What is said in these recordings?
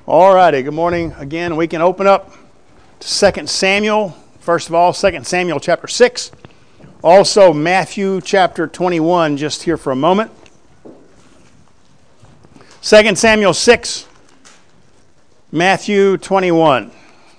All righty, good morning again. We can open up to 2 Samuel. First of all, 2 Samuel chapter 6. Also Matthew chapter 21, just here for a moment. 2 Samuel 6, Matthew 21.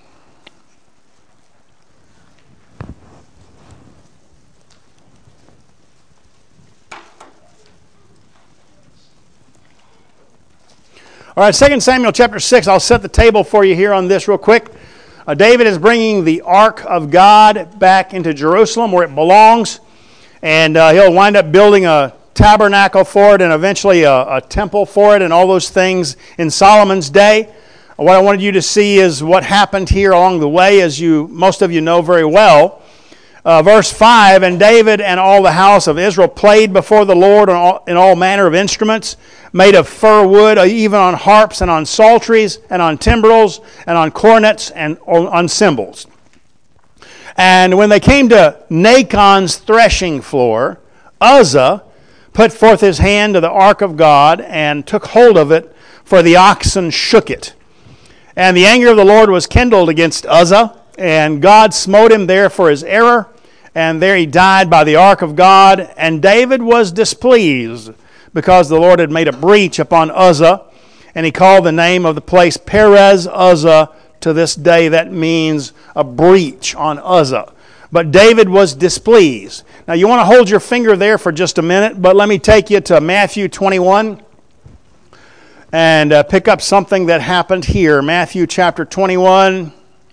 All right, 2 Samuel chapter 6, I'll set the table for you here on this real quick. David is bringing the Ark of God back into Jerusalem where it belongs, and he'll wind up building a tabernacle for it and eventually a temple for it and all those things in Solomon's day. What I wanted you to see is what happened here along the way, as most of you know very well. Verse 5, and David and all the house of Israel played before the Lord in all manner of instruments, made of fir wood, even on harps and on psalteries and on timbrels and on cornets and on cymbals. And when they came to Nachon's threshing floor, Uzzah put forth his hand to the ark of God and took hold of it, for the oxen shook it. And the anger of the Lord was kindled against Uzzah, and God smote him there for his error, and there he died by the ark of God. And David was displeased, because the Lord had made a breach upon Uzzah, and he called the name of the place Perez Uzzah to this day. That means a breach on Uzzah. But David was displeased. Now you want to hold your finger there for just a minute, but let me take you to Matthew 21 and pick up something that happened here. Matthew chapter 21.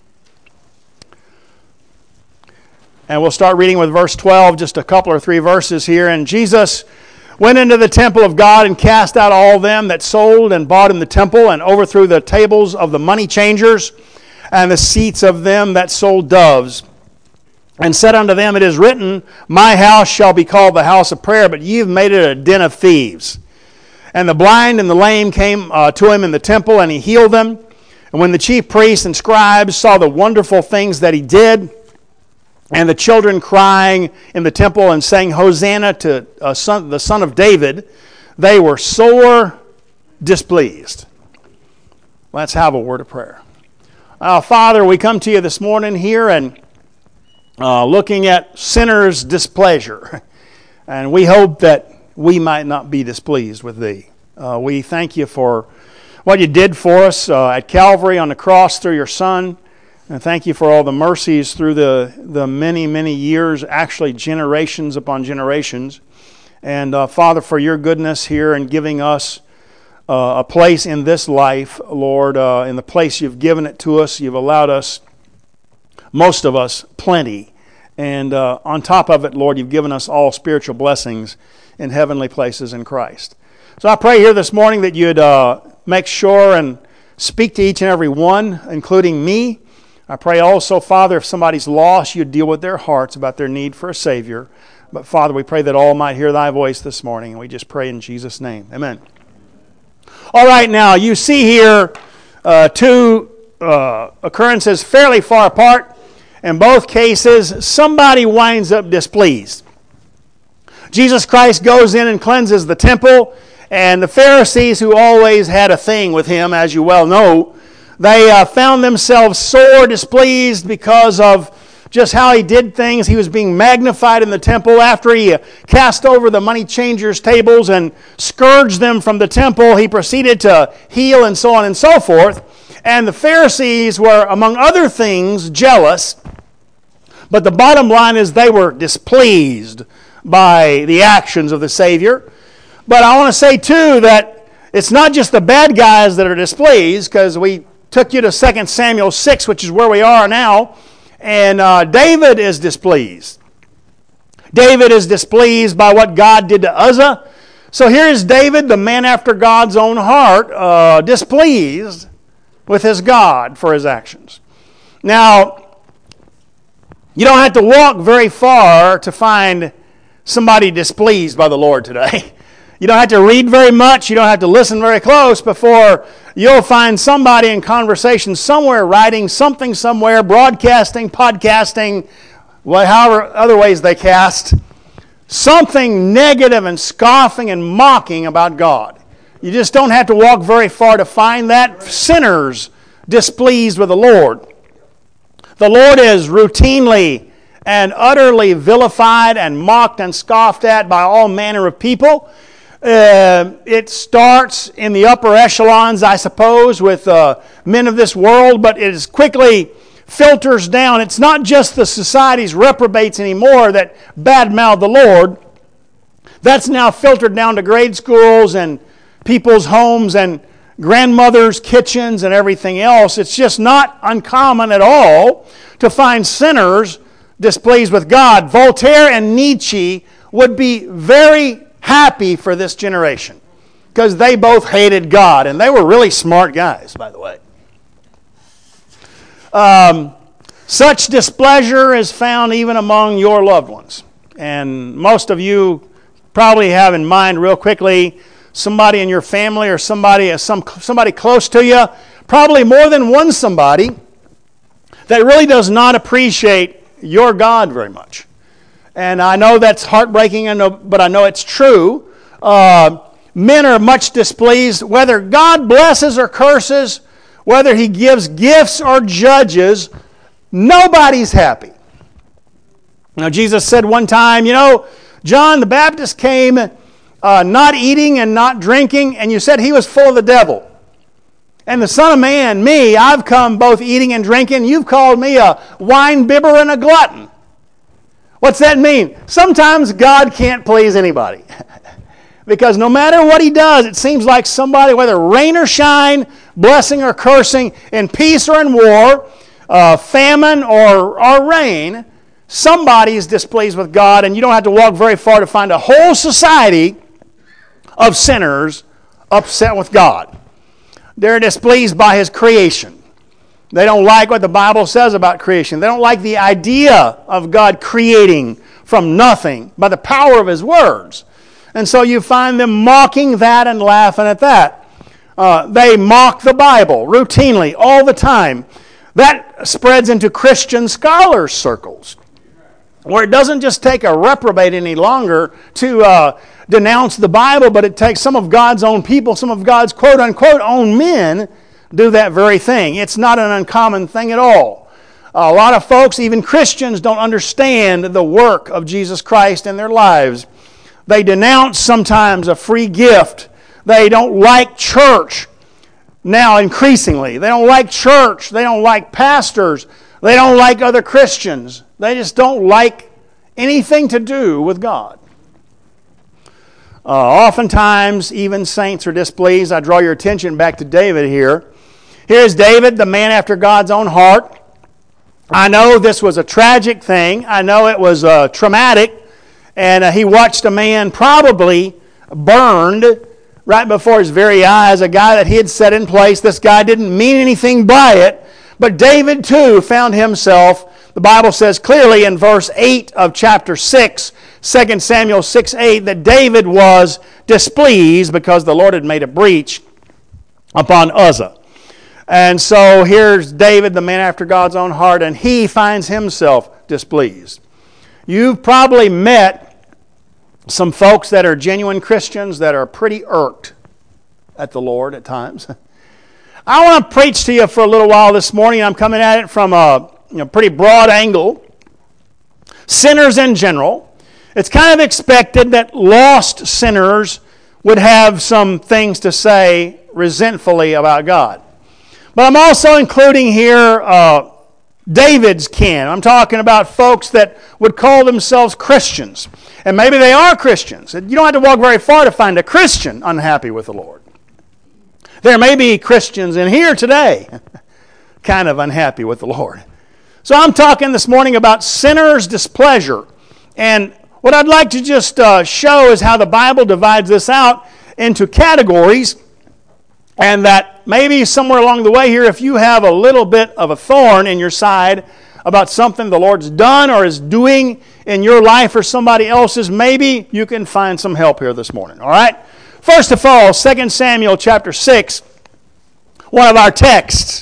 And we'll start reading with verse 12, just a couple or three verses here. And Jesus went into the temple of God and cast out all them that sold and bought in the temple, and overthrew the tables of the money changers and the seats of them that sold doves. And said unto them, It is written, My house shall be called the house of prayer, but ye have made it a den of thieves. And the blind and the lame came to him in the temple, and he healed them. And when the chief priests and scribes saw the wonderful things that he did, and the children crying in the temple and saying, Hosanna to the Son of David, they were sore displeased. Let's have a word of prayer. Father, we come to you this morning here and looking at sinners' displeasure. And we hope that we might not be displeased with thee. We thank you for what you did for us at Calvary on the cross through your Son. And thank you for all the mercies through the many, many years, actually generations upon generations. And Father, for your goodness here and giving us a place in this life, Lord, in the place you've given it to us. You've allowed us, most of us, plenty. And on top of it, Lord, you've given us all spiritual blessings in heavenly places in Christ. So I pray here this morning that you'd make sure and speak to each and every one, including me. I pray also, Father, if somebody's lost, you'd deal with their hearts about their need for a Savior. But Father, we pray that all might hear thy voice this morning, and we just pray in Jesus' name. Amen. All right, now, you see here two occurrences fairly far apart. In both cases, somebody winds up displeased. Jesus Christ goes in and cleanses the temple, and the Pharisees, who always had a thing with him, as you well know, they found themselves sore displeased because of just how he did things. He was being magnified in the temple. After he cast over the money changers' tables and scourged them from the temple, he proceeded to heal and so on and so forth. And the Pharisees were, among other things, jealous. But the bottom line is they were displeased by the actions of the Savior. But I want to say, too, that it's not just the bad guys that are displeased, because we took you to 2 Samuel 6, which is where we are now, and David is displeased. David is displeased by what God did to Uzzah. So here's David, the man after God's own heart, displeased with his God for his actions. Now, you don't have to walk very far to find somebody displeased by the Lord today. You don't have to read very much. You don't have to listen very close before you'll find somebody in conversation somewhere, writing something somewhere, broadcasting, podcasting, however other ways they cast, something negative and scoffing and mocking about God. You just don't have to walk very far to find that. Sinners displeased with the Lord. The Lord is routinely and utterly vilified and mocked and scoffed at by all manner of people. It starts in the upper echelons, I suppose, with men of this world, but it is quickly filters down. It's not just the society's reprobates anymore that badmouth the Lord. That's now filtered down to grade schools and people's homes and grandmothers' kitchens and everything else. It's just not uncommon at all to find sinners displeased with God. Voltaire and Nietzsche would be very happy for this generation because they both hated God, and they were really smart guys, by the way. Such displeasure is found even among your loved ones. And most of you probably have in mind real quickly somebody in your family or somebody close to you, probably more than one somebody that really does not appreciate your God very much. And I know that's heartbreaking, but I know it's true. Men are much displeased whether God blesses or curses, whether He gives gifts or judges. Nobody's happy. Now, Jesus said one time, John the Baptist came not eating and not drinking, and you said he was full of the devil. And the Son of Man, me, I've come both eating and drinking. You've called me a wine bibber and a glutton. What's that mean? Sometimes God can't please anybody. Because no matter what He does, it seems like somebody, whether rain or shine, blessing or cursing, in peace or in war, famine or rain, somebody is displeased with God, and you don't have to walk very far to find a whole society of sinners upset with God. They're displeased by His creation. They don't like what the Bible says about creation. They don't like the idea of God creating from nothing by the power of His words. And so you find them mocking that and laughing at that. They mock the Bible routinely, all the time. That spreads into Christian scholars' circles, where it doesn't just take a reprobate any longer to denounce the Bible, but it takes some of God's own people, some of God's quote-unquote own men, do that very thing. It's not an uncommon thing at all. A lot of folks, even Christians, don't understand the work of Jesus Christ in their lives. They denounce sometimes a free gift. They don't like church now increasingly. They don't like church. They don't like pastors. They don't like other Christians. They just don't like anything to do with God. Oftentimes, even saints are displeased. I draw your attention back to David here. Here's David, the man after God's own heart. I know this was a tragic thing. I know it was traumatic. And he watched a man probably burned right before his very eyes, a guy that he had set in place. This guy didn't mean anything by it. But David, too, found himself, the Bible says clearly in verse 8 of chapter 6, 2 Samuel 6:8, that David was displeased because the Lord had made a breach upon Uzzah. And so here's David, the man after God's own heart, and he finds himself displeased. You've probably met some folks that are genuine Christians that are pretty irked at the Lord at times. I want to preach to you for a little while this morning. I'm coming at it from a pretty broad angle. Sinners in general. It's kind of expected that lost sinners would have some things to say resentfully about God. But I'm also including here David's kin. I'm talking about folks that would call themselves Christians. And maybe they are Christians. You don't have to walk very far to find a Christian unhappy with the Lord. There may be Christians in here today kind of unhappy with the Lord. So I'm talking this morning about sinners' displeasure. And what I'd like to just show is how the Bible divides this out into categories, and that maybe somewhere along the way here, if you have a little bit of a thorn in your side about something the Lord's done or is doing in your life or somebody else's, maybe you can find some help here this morning. All right? First of all, 2 Samuel chapter 6, one of our texts.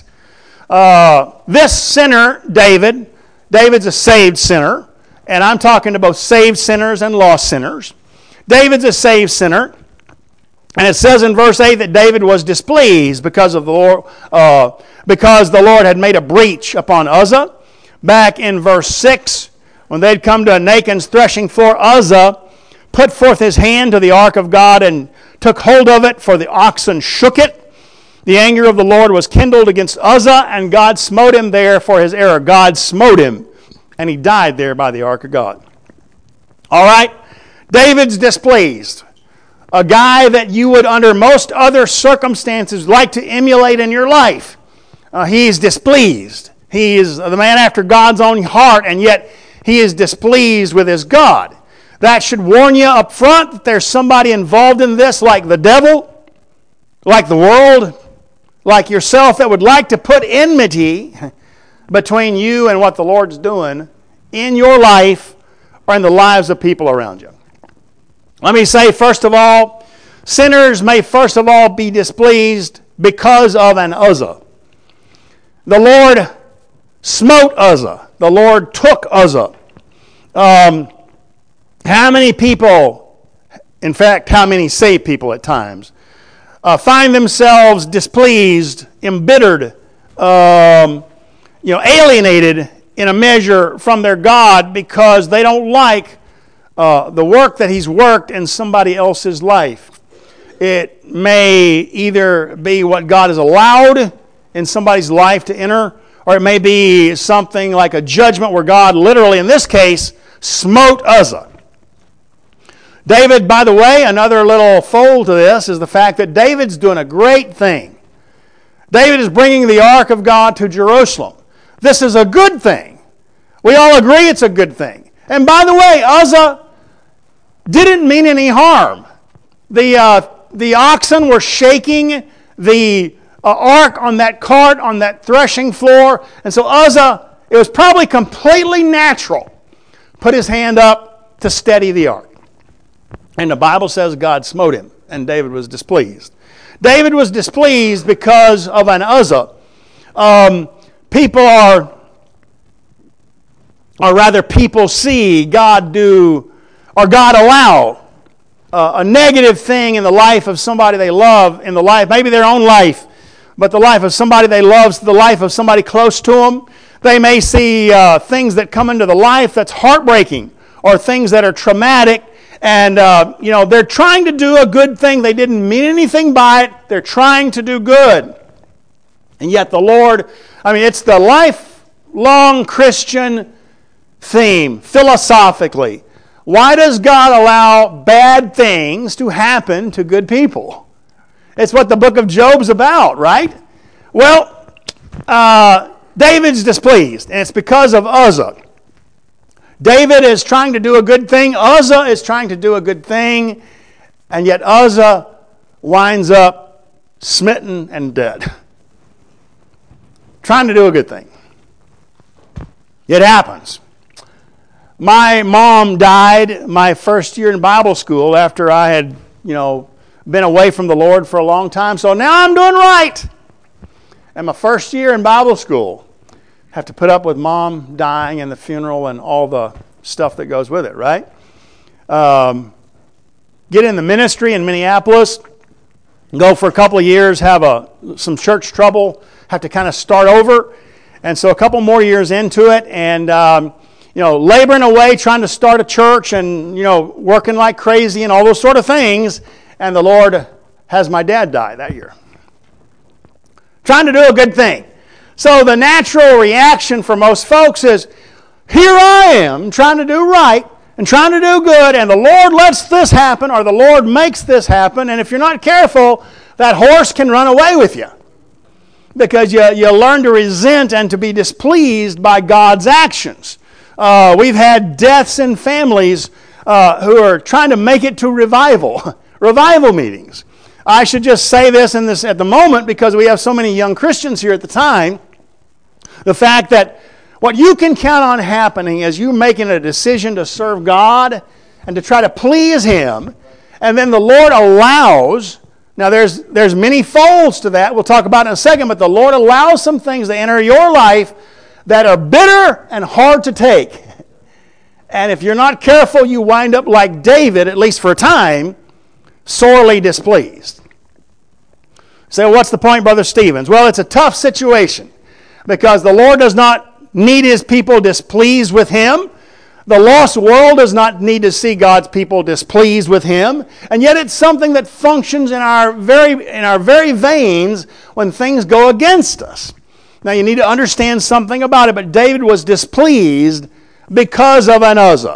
This sinner, David's a saved sinner, and I'm talking to both saved sinners and lost sinners. David's a saved sinner. And it says in verse 8 that David was displeased because the Lord had made a breach upon Uzzah. Back in verse 6, when they'd come to Nachon's threshing floor, Uzzah put forth his hand to the ark of God and took hold of it, for the oxen shook it. The anger of the Lord was kindled against Uzzah, and God smote him there for his error. God smote him, and he died there by the ark of God. All right, David's displeased. A guy that you would, under most other circumstances, like to emulate in your life. He's displeased. He is the man after God's own heart, and yet he is displeased with his God. That should warn you up front that there's somebody involved in this, like the devil, like the world, like yourself, that would like to put enmity between you and what the Lord's doing in your life or in the lives of people around you. Let me say, first of all, sinners may first of all be displeased because of an Uzzah. The Lord smote Uzzah. The Lord took Uzzah. How many people, in fact, how many saved people at times, find themselves displeased, embittered, alienated in a measure from their God because they don't like the work that He's worked in somebody else's life. It may either be what God has allowed in somebody's life to enter, or it may be something like a judgment where God literally, in this case, smote Uzzah. David, by the way, another little fold to this is the fact that David's doing a great thing. David is bringing the ark of God to Jerusalem. This is a good thing. We all agree it's a good thing. And by the way, Uzzah didn't mean any harm. The oxen were shaking the ark on that cart, on that threshing floor. And so Uzzah, it was probably completely natural, put his hand up to steady the ark. And the Bible says God smote him, and David was displeased. David was displeased because of an Uzzah. People see God do, or God allow a negative thing in the life of somebody they love, in the life, maybe their own life, but the life of somebody they love, the life of somebody close to them. They may see things that come into the life that's heartbreaking, or things that are traumatic, and they're trying to do a good thing. They didn't mean anything by it. They're trying to do good. And yet the Lord, it's the lifelong Christian theme, philosophically. Why does God allow bad things to happen to good people? It's what the book of Job's about, right? Well, David's displeased, and it's because of Uzzah. David is trying to do a good thing. Uzzah is trying to do a good thing, and yet Uzzah winds up smitten and dead. Trying to do a good thing. It happens. My mom died my first year in Bible school after I had, been away from the Lord for a long time. So now I'm doing right. And my first year in Bible school, have to put up with mom dying and the funeral and all the stuff that goes with it, right? Get in the ministry in Minneapolis, go for a couple of years, have some church trouble, have to kind of start over. And so a couple more years into it, and laboring away, trying to start a church, and working like crazy and all those sort of things. And the Lord has my dad die that year. Trying to do a good thing. So the natural reaction for most folks is, here I am trying to do right and trying to do good, and the Lord lets this happen, or the Lord makes this happen, and if you're not careful, that horse can run away with you. Because you learn to resent and to be displeased by God's actions. We've had deaths in families who are trying to make it to revival meetings. I should just say this at the moment, because we have so many young Christians here at the time. The fact that what you can count on happening is you making a decision to serve God and to try to please Him, and then the Lord allows. Now there's many folds to that. We'll talk about it in a second, but the Lord allows some things to enter your life that are bitter and hard to take. And if you're not careful, you wind up like David, at least for a time, sorely displeased. So what's the point, Brother Stevens? Well, it's a tough situation because the Lord does not need His people displeased with Him. The lost world does not need to see God's people displeased with Him. And yet it's something that functions in our very veins when things go against us. Now you need to understand something about it, but David was displeased because of an Uzzah.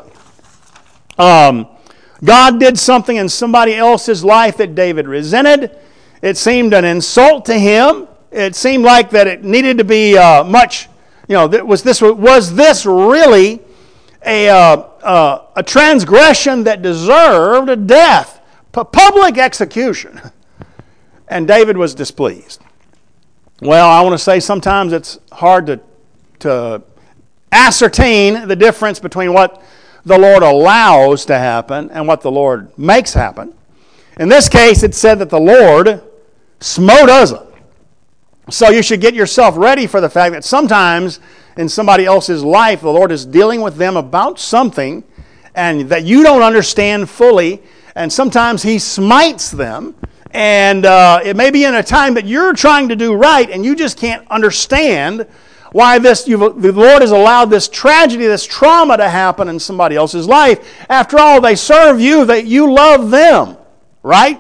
God did something in somebody else's life that David resented. It seemed an insult to him. It seemed like that it needed to be was this really a transgression that deserved a death, public execution? And David was displeased. Well, I want to say sometimes it's hard to ascertain the difference between what the Lord allows to happen and what the Lord makes happen. In this case, it said that the Lord smote Uzzah. So you should get yourself ready for the fact that sometimes in somebody else's life, the Lord is dealing with them about something and that you don't understand fully, and sometimes He smites them, and it may be in a time that you're trying to do right and you just can't understand why the Lord has allowed this tragedy, this trauma to happen in somebody else's life. After all, they serve you, that you love them, right?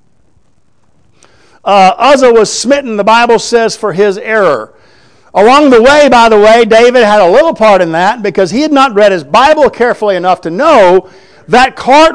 Uzzah was smitten, the Bible says, for his error. Along the way, by the way, David had a little part in that because he had not read his Bible carefully enough to know that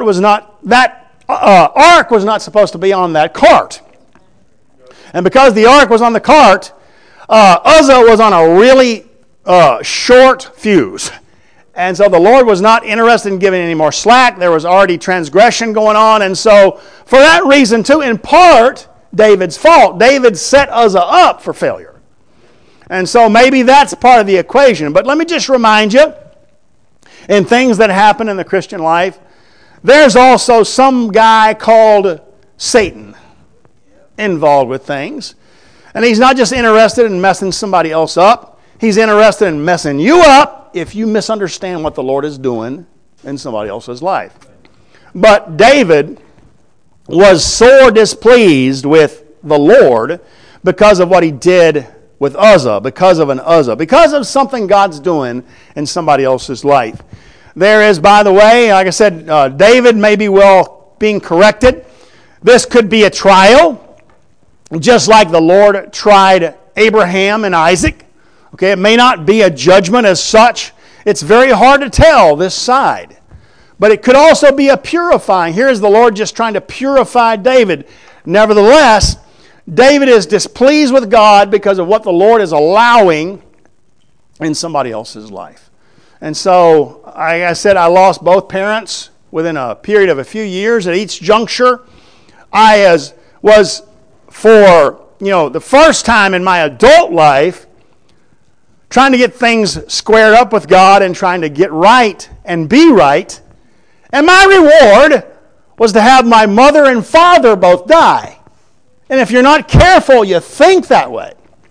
ark was not supposed to be on that cart. And because the ark was on the cart, Uzzah was on a really short fuse. And so the Lord was not interested in giving any more slack. There was already transgression going on. And so for that reason, too, in part, David's fault. David set Uzzah up for failure. And so maybe that's part of the equation. But let me just remind you, in things that happen in the Christian life, there's also some guy called Satan involved with things. And he's not just interested in messing somebody else up. He's interested in messing you up if you misunderstand what the Lord is doing in somebody else's life. But David was sore displeased with the Lord because of what he did with Uzzah, because of an Uzzah, because of something God's doing in somebody else's life. There is, by the way, like I said, David may be well being corrected. This could be a trial, just like the Lord tried Abraham and Isaac. Okay, it may not be a judgment as such. It's very hard to tell this side. But it could also be a purifying. Here is the Lord just trying to purify David. Nevertheless, David is displeased with God because of what the Lord is allowing in somebody else's life. And so, like I said, I lost both parents within a period of a few years at each juncture. I was for, the first time in my adult life trying to get things squared up with God and trying to get right and be right. And my reward was to have my mother and father both die. And if you're not careful, you think that way.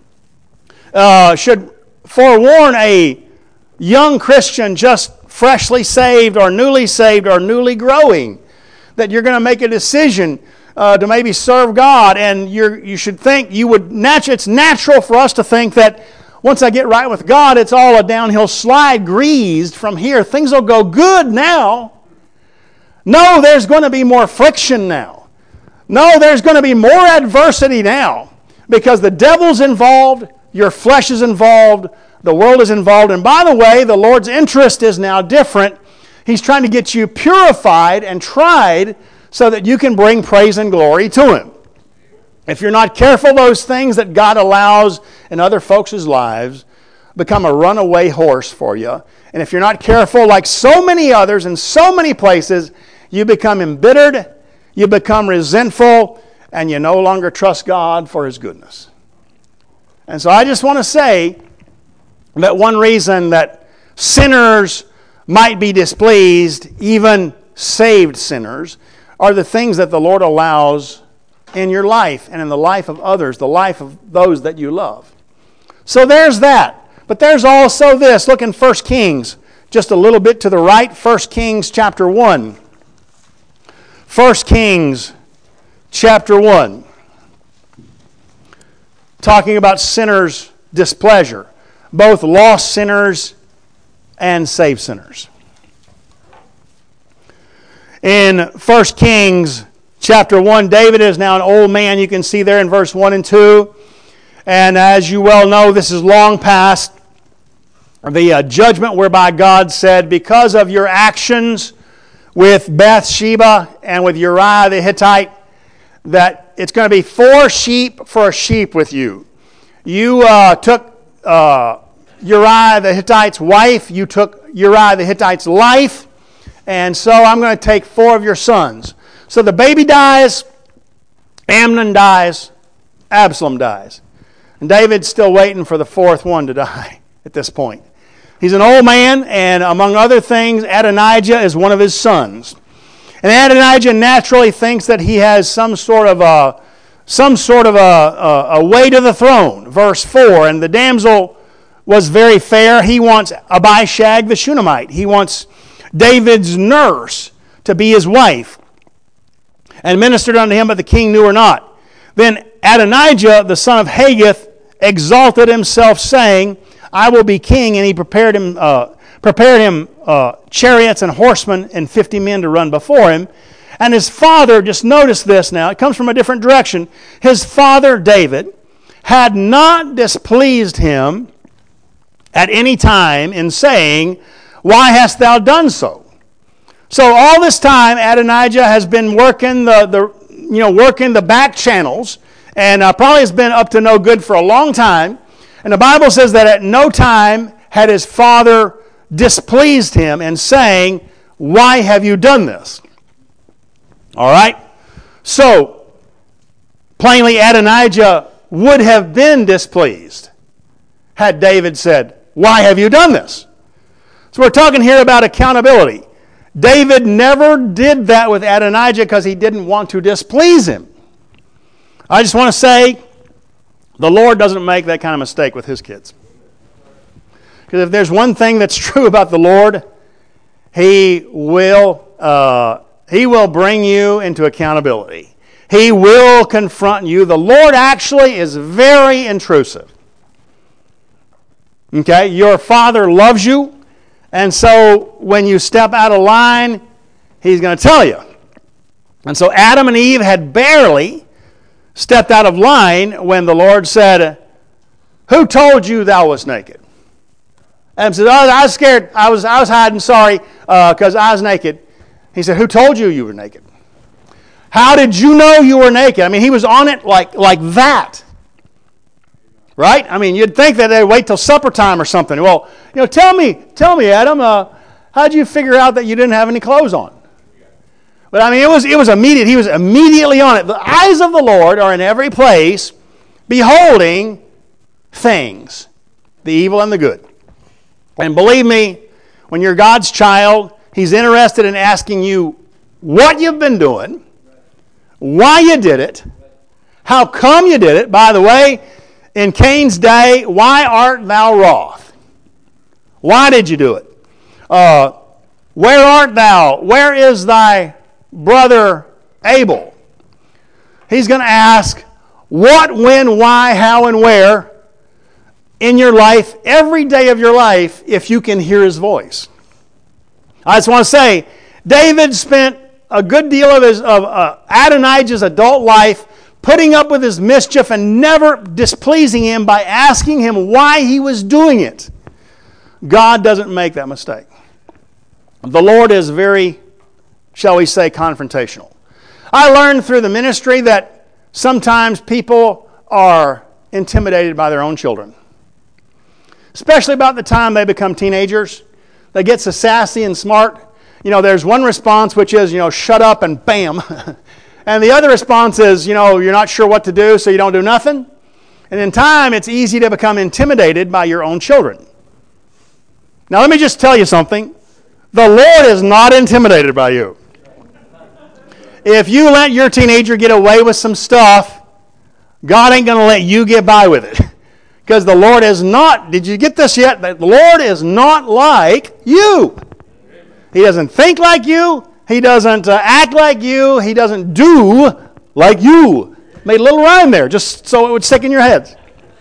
Should forewarn a young Christian just freshly saved or newly growing that you're going to make a decision to maybe serve God, and you should think it's natural for us to think that once I get right with God, it's all a downhill slide, greased from here. Things will go good now. No, there's going to be more friction now. No, there's going to be more adversity now because the devil's involved, your flesh is involved, the world is involved. And by the way, the Lord's interest is now different. He's trying to get you purified and tried so that you can bring praise and glory to Him. If you're not careful, those things that God allows in other folks' lives become a runaway horse for you. And if you're not careful, like so many others in so many places, you become embittered, you become resentful, and you no longer trust God for His goodness. And so I just want to say that one reason that sinners might be displeased, even saved sinners, are the things that the Lord allows in your life and in the life of others, the life of those that you love. So there's that. But there's also this. Look in 1 Kings, just a little bit to the right, 1 Kings chapter 1. 1 Kings chapter 1, talking about sinners' displeasure, both lost sinners and saved sinners. In 1 Kings chapter 1, David is now an old man. You can see there in verse 1 and 2. And as you well know, this is long past the judgment whereby God said, because of your actions with Bathsheba and with Uriah the Hittite, that it's going to be 4 sheep for a sheep with you. You took Uriah the Hittite's wife. You took Uriah the Hittite's life. And so I'm going to take 4 of your sons. So the baby dies, Amnon dies, Absalom dies. And David's still waiting for the 4th one to die at this point. He's an old man, and among other things, Adonijah is one of his sons. And Adonijah naturally thinks that he has some sort of a way to the throne. Verse 4, and the damsel was very fair. He wants Abishag the Shunammite. He wants David's nurse to be his wife, and ministered unto him, but the king knew her not. Then Adonijah, the son of Haggith, exalted himself, saying, I will be king, and he prepared him chariots and horsemen and 50 men to run before him. And his father, just notice this now, it comes from a different direction. His father, David, had not displeased him at any time in saying, why hast thou done so? So all this time, Adonijah has been working the back channels, and probably has been up to no good for a long time. And the Bible says that at no time had his father displeased him in saying, why have you done this? All right? So, plainly Adonijah would have been displeased had David said, why have you done this? So we're talking here about accountability. David never did that with Adonijah because he didn't want to displease him. I just want to say, the Lord doesn't make that kind of mistake with his kids. Because if there's one thing that's true about the Lord, He will bring you into accountability. He will confront you. The Lord actually is very intrusive. Okay? Your Father loves you. And so when you step out of line, He's going to tell you. And so Adam and Eve had barely stepped out of line when the Lord said, who told you thou wast naked? Adam said, I was scared. I was hiding, sorry, because I was naked. He said, who told you you were naked? How did you know you were naked? I mean, he was on it like that. Right? I mean, you'd think that they'd wait till supper time or something. Well, tell me, Adam, how'd you figure out that you didn't have any clothes on? But I mean, it was immediate. He was immediately on it. The eyes of the Lord are in every place, beholding things, the evil and the good. And believe me, when you're God's child, He's interested in asking you what you've been doing, why you did it, how come you did it. By the way, in Cain's day, why art thou wroth? Why did you do it? Where art thou? Where is thy brother Abel? He's going to ask what, when, why, how, and where in your life, every day of your life, if you can hear his voice. I just want to say, David spent a good deal of Adonijah's adult life putting up with his mischief and never displeasing him by asking him why he was doing it. God doesn't make that mistake. The Lord is very, shall we say, confrontational. I learned through the ministry that sometimes people are intimidated by their own children. Especially about the time they become teenagers. They get so sassy and smart. There's one response which is, shut up and bam. And the other response is, you're not sure what to do, so you don't do nothing. And in time, it's easy to become intimidated by your own children. Now, let me just tell you something. The Lord is not intimidated by you. If you let your teenager get away with some stuff, God ain't going to let you get by with it. Because the Lord is not, did you get this yet? The Lord is not like you. He doesn't think like you. He doesn't act like you. He doesn't do like you. Made a little rhyme there, just so it would stick in your heads.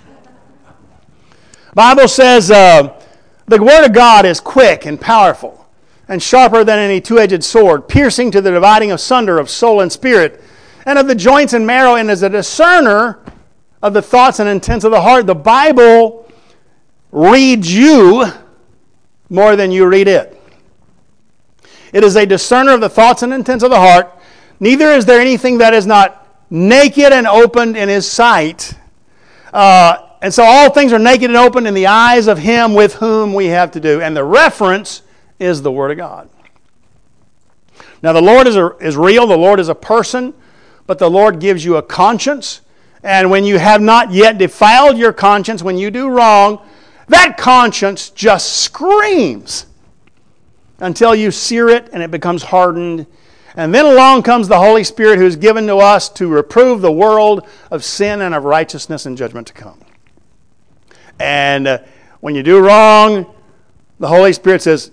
Bible says the Word of God is quick and powerful and sharper than any two-edged sword, piercing to the dividing asunder of soul and spirit, and of the joints and marrow, and is a discerner of the thoughts and intents of the heart. The Bible reads you more than you read it. It is a discerner of the thoughts and intents of the heart. Neither is there anything that is not naked and opened in His sight. And so all things are naked and open in the eyes of Him with whom we have to do. And the reference is the Word of God. Now the Lord is real. The Lord is a person. But the Lord gives you a conscience. And when you have not yet defiled your conscience, when you do wrong, that conscience just screams until you sear it and it becomes hardened. And then along comes the Holy Spirit, who is given to us to reprove the world of sin and of righteousness and judgment to come. And when you do wrong, the Holy Spirit says,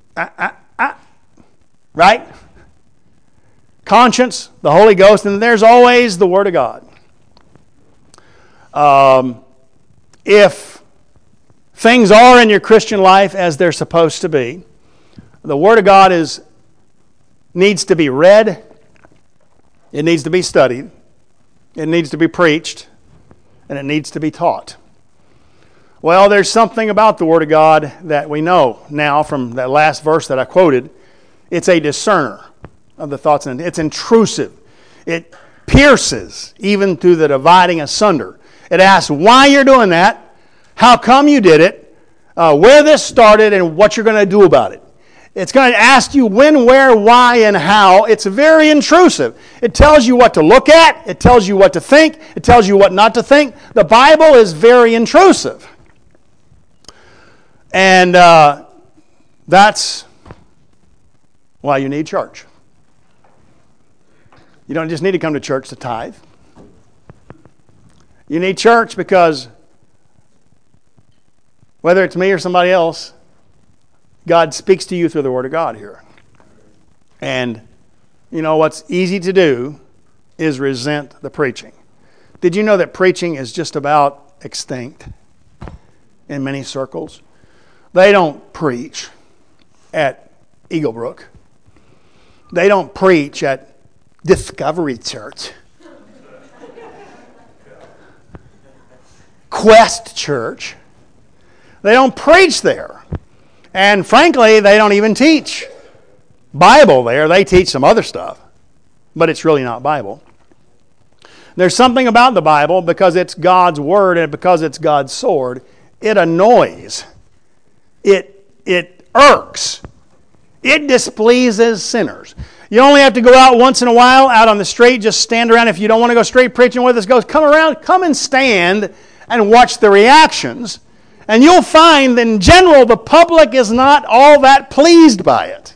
right? Conscience, the Holy Ghost, and there's always the Word of God. If things are in your Christian life as they're supposed to be, the Word of God needs to be read, it needs to be studied, it needs to be preached, and it needs to be taught. Well, there's something about the Word of God that we know now from that last verse that I quoted. It's a discerner of the thoughts, and it's intrusive. It pierces even to the dividing asunder. It asks why you're doing that, how come you did it, where this started, and what you're going to do about it. It's going to ask you when, where, why, and how. It's very intrusive. It tells you what to look at. It tells you what to think. It tells you what not to think. The Bible is very intrusive. And that's why you need church. You don't just need to come to church to tithe. You need church because whether it's me or somebody else, God speaks to you through the Word of God here. And you know what's easy to do is resent the preaching. Did you know that preaching is just about extinct in many circles? They don't preach at Eagle Brook. They don't preach at Discovery Church. Quest Church. They don't preach there. And frankly, they don't even teach Bible there. They teach some other stuff. But it's really not Bible. There's something about the Bible, because it's God's Word and because it's God's sword, it annoys. It irks. It displeases sinners. You only have to go out once in a while, out on the street, just stand around. If you don't want to go straight preaching with us, come around, come and stand and watch the reactions. And you'll find that in general, the public is not all that pleased by it.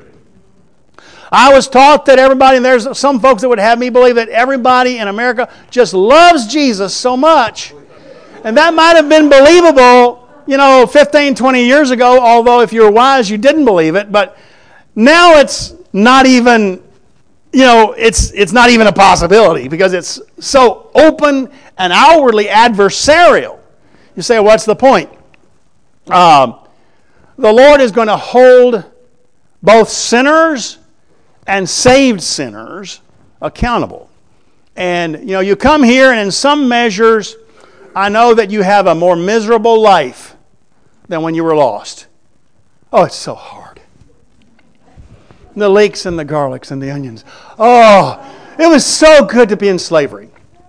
I was taught that everybody, and there's some folks that would have me believe that everybody in America just loves Jesus so much. And that might have been believable 15, 20 years ago, although if you were wise, you didn't believe it. But now it's not even, it's not even a possibility because it's so open and outwardly adversarial. You say, what's the point? The Lord is going to hold both sinners and saved sinners accountable. And, you come here and in some measures, I know that you have a more miserable life than when you were lost. Oh, it's so hard. The leeks and the garlics and the onions. Oh, it was so good to be in slavery.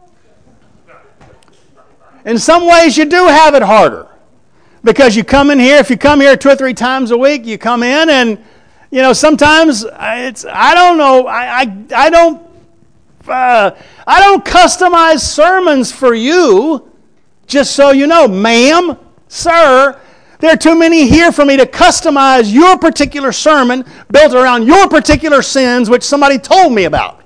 In some ways, you do have it harder. Because you come in here, if you come here 2 or 3 times a week, you come in and, sometimes I don't customize sermons for you, just so you know. Ma'am, sir, there are too many here for me to customize your particular sermon built around your particular sins, which somebody told me about.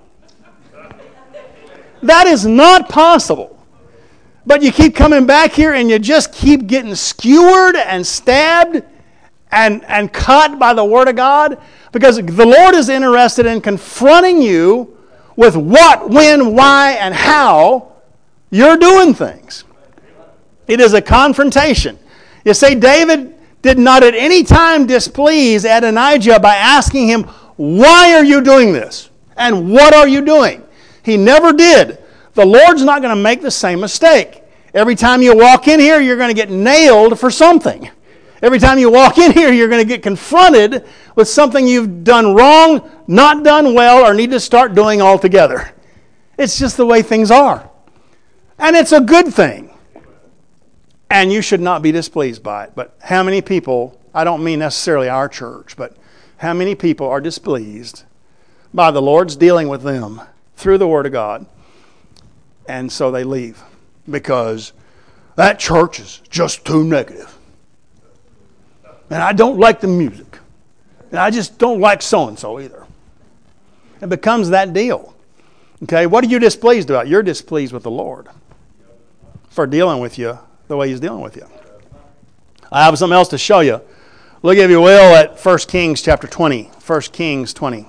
That is not possible. But you keep coming back here and you just keep getting skewered and stabbed and cut by the Word of God, because the Lord is interested in confronting you with what, when, why, and how you're doing things. It is a confrontation. You see, David did not at any time displease Adonijah by asking him, why are you doing this? And what are you doing? He never did. The Lord's not going to make the same mistake. Every time you walk in here, you're going to get nailed for something. Every time you walk in here, you're going to get confronted with something you've done wrong, not done well, or need to start doing altogether. It's just the way things are. And it's a good thing. And you should not be displeased by it. But how many people, I don't mean necessarily our church, but how many people are displeased by the Lord's dealing with them through the Word of God, and so they leave because that church is just too negative. And I don't like the music. And I just don't like so-and-so either. It becomes that deal. Okay, what are you displeased about? You're displeased with the Lord for dealing with you the way He's dealing with you. I have something else to show you. Look, if you will, at 1 Kings chapter 20. 1 Kings 20.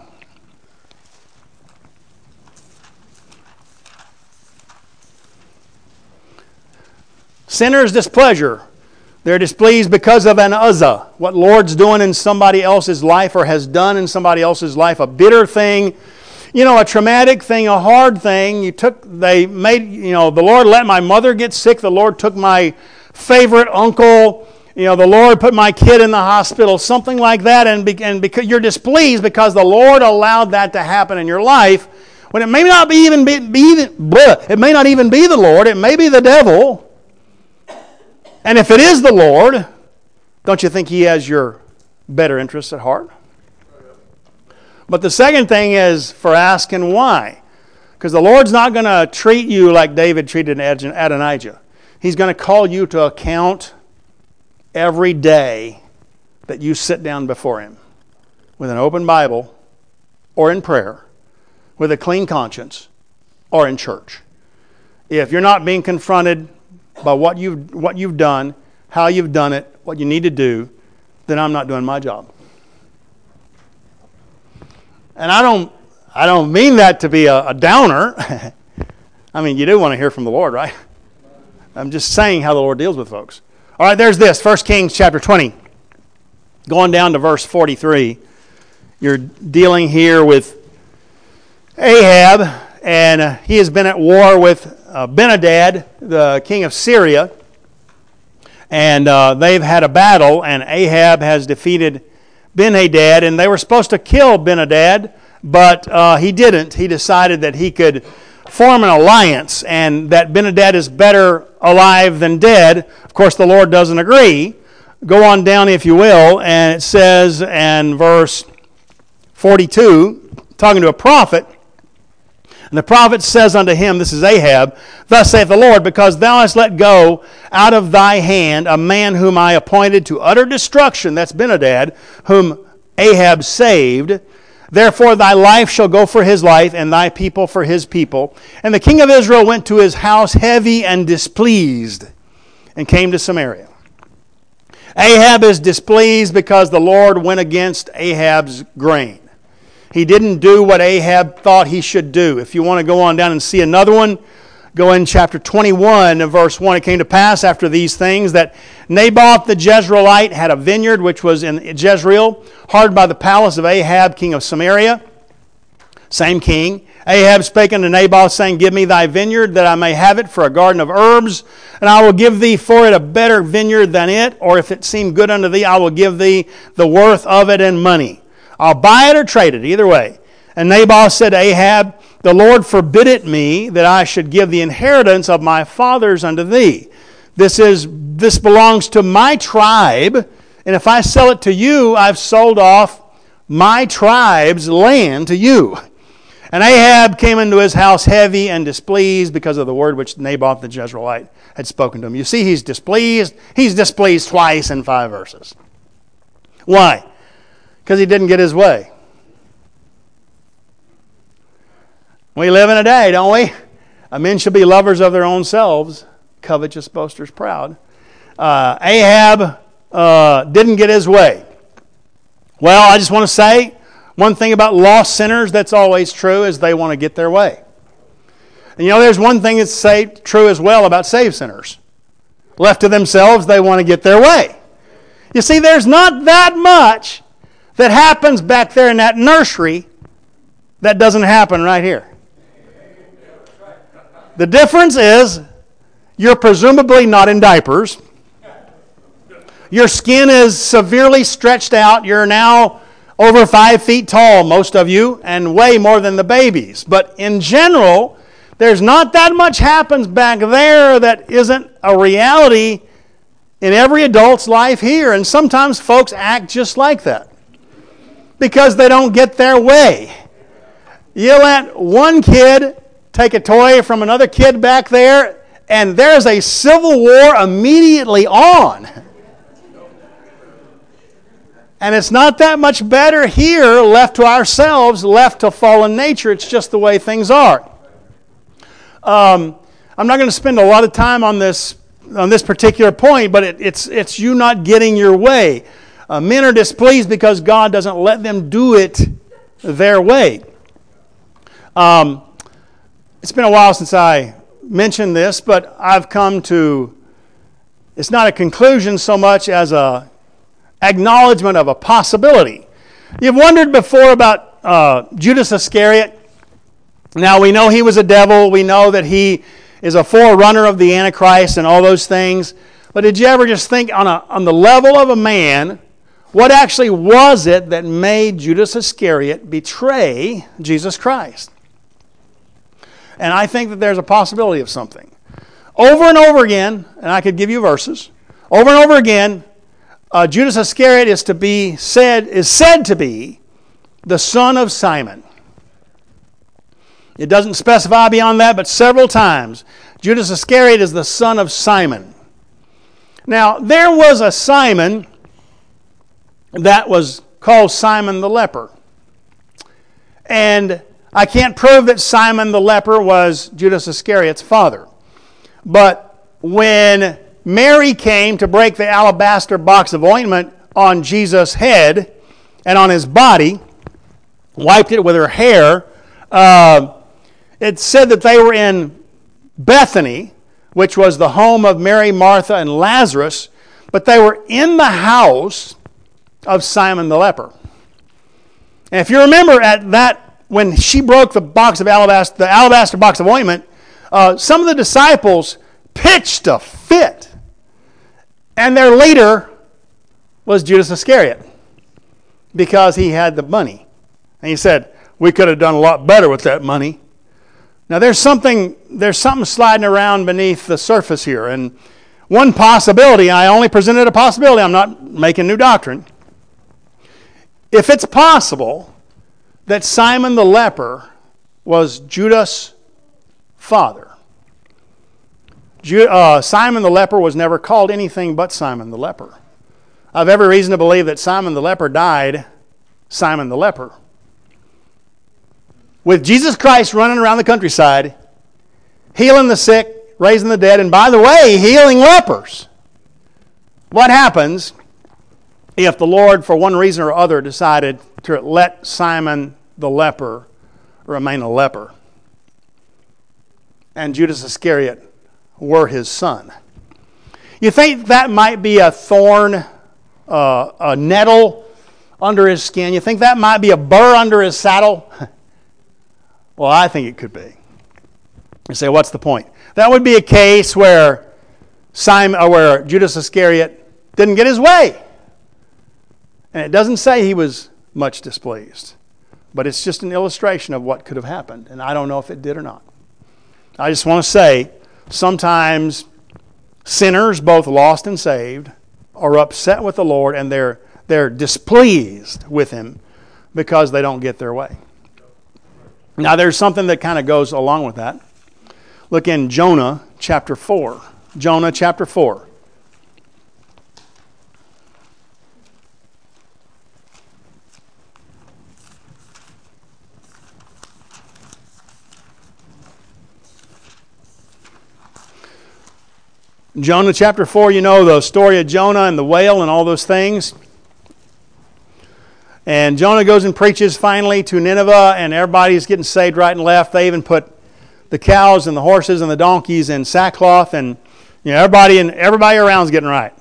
Sinner's displeasure. They're displeased because of an uzzah. What Lord's doing in somebody else's life or has done in somebody else's life. A bitter thing. A traumatic thing, a hard thing. The Lord let my mother get sick. The Lord took my favorite uncle. The Lord put my kid in the hospital. Something like that. And because you're displeased because the Lord allowed that to happen in your life. When it may not even be the Lord. It may be the devil. And if it is the Lord, don't you think He has your better interests at heart? But the second thing is for asking why. Because the Lord's not going to treat you like David treated Adonijah. He's going to call you to account every day that you sit down before Him with an open Bible or in prayer, with a clean conscience or in church. If you're not being confronted by what you've done, how you've done it, what you need to do, then I'm not doing my job. And I don't mean that to be a downer. I mean, you do want to hear from the Lord, right? I'm just saying how the Lord deals with folks. All right, there's this, 1 Kings chapter 20. Going down to verse 43. You're dealing here with Ahab, and he has been at war with Ben-Hadad, the king of Syria, and they've had a battle, and Ahab has defeated Ben-Hadad, and they were supposed to kill Ben-Hadad, but he didn't. He decided that he could form an alliance, and that Ben-Hadad is better alive than dead. Of course, the Lord doesn't agree. Go on down, if you will, and it says in verse 42, talking to a prophet, and the prophet says unto him, this is Ahab, thus saith the Lord, because thou hast let go out of thy hand a man whom I appointed to utter destruction, that's Ben-Hadad, whom Ahab saved. Therefore thy life shall go for his life, and thy people for his people. And the king of Israel went to his house heavy and displeased, and came to Samaria. Ahab is displeased because the Lord went against Ahab's grain. He didn't do what Ahab thought he should do. If you want to go on down and see another one, go in chapter 21 and verse 1. It came to pass after these things that Naboth the Jezreelite had a vineyard which was in Jezreel, hard by the palace of Ahab, king of Samaria. Same king. Ahab spake unto Naboth, saying, give me thy vineyard, that I may have it for a garden of herbs, and I will give thee for it a better vineyard than it, or if it seem good unto thee, I will give thee the worth of it in money. I'll buy it or trade it, either way. And Naboth said to Ahab, the Lord forbid it me that I should give the inheritance of my fathers unto thee. This belongs to my tribe, and if I sell it to you, I've sold off my tribe's land to you. And Ahab came into his house heavy and displeased because of the word which Naboth the Jezreelite had spoken to him. You see, he's displeased. He's displeased twice in 5 verses. Why? Because he didn't get his way. We live in a day, don't we? Men should be lovers of their own selves, covetous, boasters, proud. Ahab didn't get his way. Well, I just want to say, One thing about lost sinners that's always true is they want to get their way. And there's one thing that's true as well about saved sinners. Left to themselves, they want to get their way. You see, there's not that much that happens back there in that nursery that doesn't happen right here. The difference is you're presumably not in diapers. Your skin is severely stretched out. You're now over 5 feet tall, most of you, and way more than the babies. But in general, there's not that much happens back there that isn't a reality in every adult's life here. And sometimes folks act just like that because they don't get their way. You let one kid take a toy from another kid back there, and there's a civil war immediately on. And it's not that much better here, left to ourselves, left to fallen nature. It's just the way things are. I'm not going to spend a lot of time on this particular point, but it's you not getting your way. Men are displeased because God doesn't let them do it their way. It's been a while since I mentioned this, but I've come to, it's not a conclusion so much as a acknowledgement of a possibility. You've wondered before about Judas Iscariot. Now we know he was a devil. We know that he is a forerunner of the Antichrist and all those things. But did you ever just think on the level of a man, what actually was it that made Judas Iscariot betray Jesus Christ? And I think that there's a possibility of something. Over and over again, and I could give you verses, over and over again, Judas Iscariot is said to be the son of Simon. It doesn't specify beyond that, but several times Judas Iscariot is the son of Simon. Now, there was a Simon that was called Simon the leper. And I can't prove that Simon the leper was Judas Iscariot's father. But when Mary came to break the alabaster box of ointment on Jesus' head and on his body, wiped it with her hair, it said that they were in Bethany, which was the home of Mary, Martha, and Lazarus, but they were in the house of Simon the leper. And if you remember at that, when she broke the alabaster box of ointment, some of the disciples pitched a fit. And their leader was Judas Iscariot because he had the money. And he said, we could have done a lot better with that money. Now there's something sliding around beneath the surface here. And one possibility, I only presented a possibility, I'm not making new doctrine. If it's possible that Simon the leper was Judas' father. Simon the leper was never called anything but Simon the leper. I have every reason to believe that Simon the leper died Simon the leper. With Jesus Christ running around the countryside, healing the sick, raising the dead, and by the way, healing lepers. What happens if the Lord, for one reason or other, decided to let Simon the leper remain a leper? And Judas Iscariot were his son. You think that might be a thorn, a nettle under his skin? You think that might be a burr under his saddle? Well, I think it could be. You say, what's the point? That would be a case where Judas Iscariot didn't get his way. And it doesn't say he was much displeased. But it's just an illustration of what could have happened. And I don't know if it did or not. I just want to say, sometimes sinners, both lost and saved, are upset with the Lord and they're displeased with Him because they don't get their way. Now there's something that kind of goes along with that. Look in Jonah chapter 4. Jonah chapter 4. Jonah chapter 4, you know the story of Jonah and the whale and all those things. And Jonah goes and preaches finally to Nineveh, and everybody's getting saved right and left. They even put the cows and the horses and the donkeys in sackcloth, and everybody around is getting right.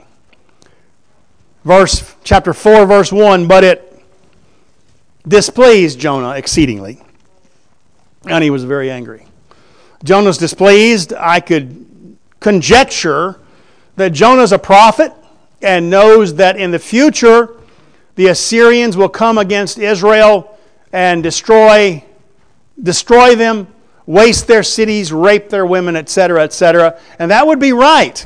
Chapter 4, verse 1, but it displeased Jonah exceedingly, and he was very angry. Jonah's displeased. I could conjecture that Jonah's a prophet and knows that in the future the Assyrians will come against Israel and destroy them, waste their cities, rape their women, etc., etc. And that would be right.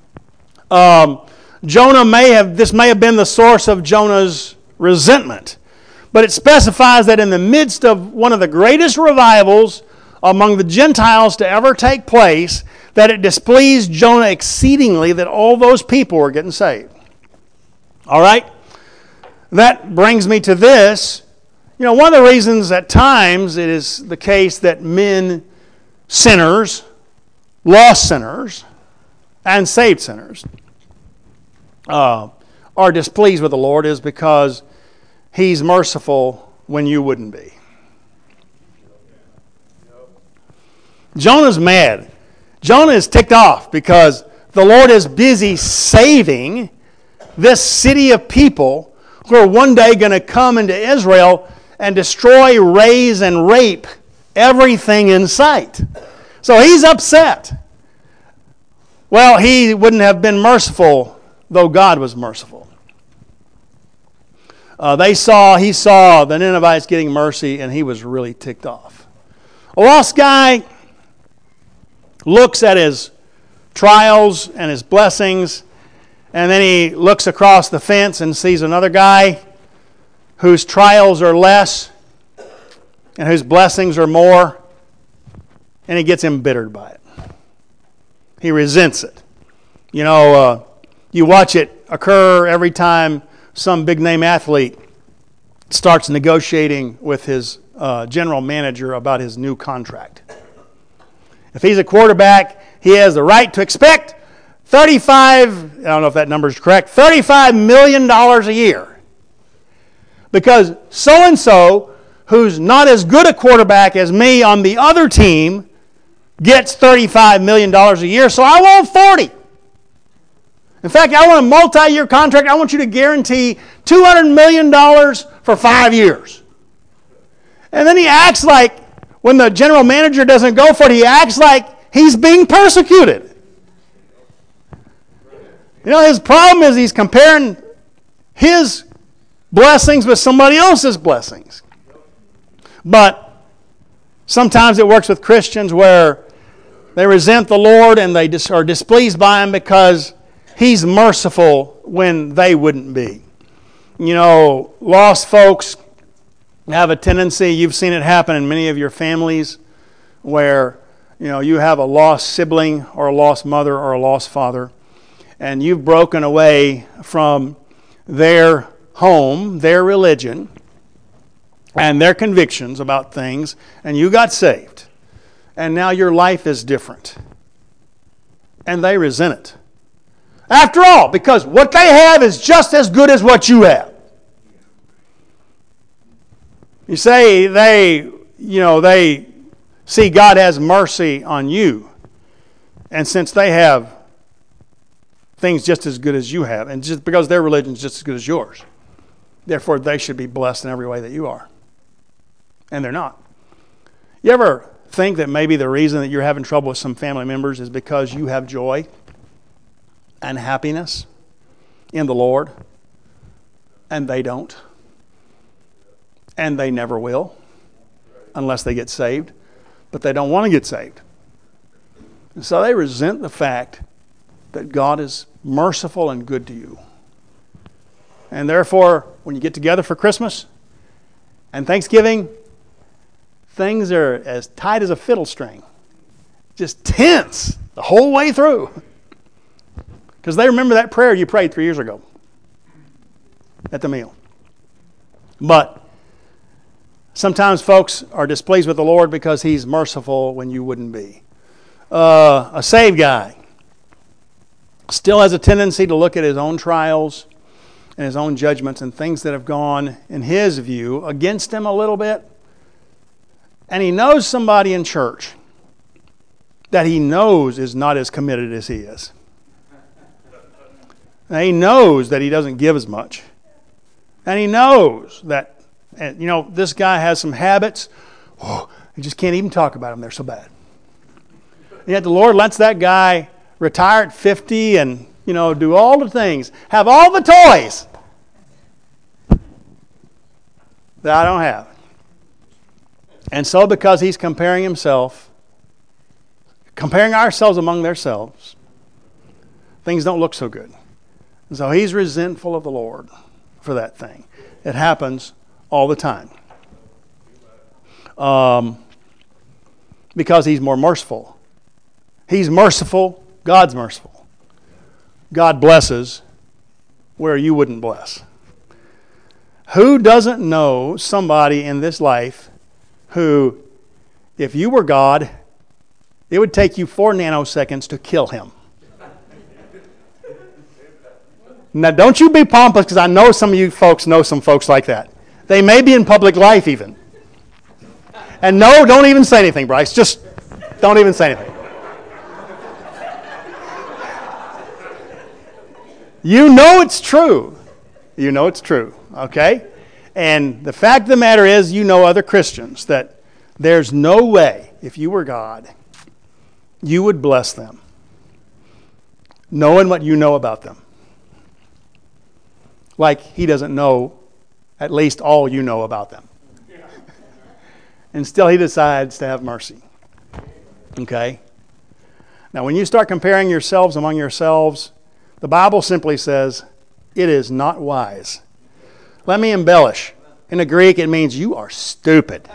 This may have been the source of Jonah's resentment. But it specifies that in the midst of one of the greatest revivals among the Gentiles to ever take place, that it displeased Jonah exceedingly that all those people were getting saved. All right? That brings me to this. One of the reasons at times it is the case that sinners, lost sinners, and saved sinners are displeased with the Lord is because He's merciful when you wouldn't be. Jonah's mad. Jonah is ticked off because the Lord is busy saving this city of people who are one day going to come into Israel and destroy, raze, and rape everything in sight. So he's upset. Well, he wouldn't have been merciful, though God was merciful. He saw the Ninevites getting mercy, and he was really ticked off. A lost guy looks at his trials and his blessings, and then he looks across the fence and sees another guy whose trials are less and whose blessings are more, and he gets embittered by it. He resents it. You watch it occur every time some big-name athlete starts negotiating with his general manager about his new contract. If he's a quarterback, he has the right to expect I don't know if that number is correct, $35 million a year. Because so-and-so, who's not as good a quarterback as me on the other team, gets $35 million a year, so I want 40. In fact, I want a multi-year contract. I want you to guarantee $200 million for 5 years. And then he acts like, when the general manager doesn't go for it, he acts like he's being persecuted. His problem is he's comparing his blessings with somebody else's blessings. But sometimes it works with Christians where they resent the Lord and they are displeased by Him because He's merciful when they wouldn't be. Lost folks have a tendency, you've seen it happen in many of your families, where you have a lost sibling or a lost mother or a lost father, and you've broken away from their home, their religion, and their convictions about things, and you got saved. And now your life is different. And they resent it. After all, because what they have is just as good as what you have. You say they see God has mercy on you. And since they have things just as good as you have, and just because their religion is just as good as yours, therefore they should be blessed in every way that you are. And they're not. You ever think that maybe the reason that you're having trouble with some family members is because you have joy and happiness in the Lord, and they don't? And they never will, unless they get saved. But they don't want to get saved. And so they resent the fact that God is merciful and good to you. And therefore, when you get together for Christmas and Thanksgiving, things are as tight as a fiddle string. Just tense the whole way through. Because they remember that prayer you prayed 3 years ago at the meal. But sometimes folks are displeased with the Lord because He's merciful when you wouldn't be. A saved guy still has a tendency to look at his own trials and his own judgments and things that have gone, in his view, against him a little bit. And he knows somebody in church that he knows is not as committed as he is. And he knows that he doesn't give as much. And he knows that, this guy has some habits. Oh, you just can't even talk about them. They're so bad. And yet the Lord lets that guy retire at 50 and, do all the things. Have all the toys that I don't have. And so because he's comparing ourselves among themselves, things don't look so good. And so he's resentful of the Lord for that thing. It happens all the time. Because he's more merciful. He's merciful. God's merciful. God blesses where you wouldn't bless. Who doesn't know somebody in this life who, if you were God, it would take you 4 nanoseconds to kill him? Now, don't you be pompous, because I know some of you folks know some folks like that. They may be in public life even. And no, don't even say anything, Bryce. Just don't even say anything. You know it's true. You know it's true, okay? And the fact of the matter is, other Christians, that there's no way, if you were God, you would bless them, knowing what you know about them. Like he doesn't know at least all you know about them. And still he decides to have mercy. Okay? Now when you start comparing yourselves among yourselves, the Bible simply says, it is not wise. Let me embellish. In the Greek, it means you are stupid.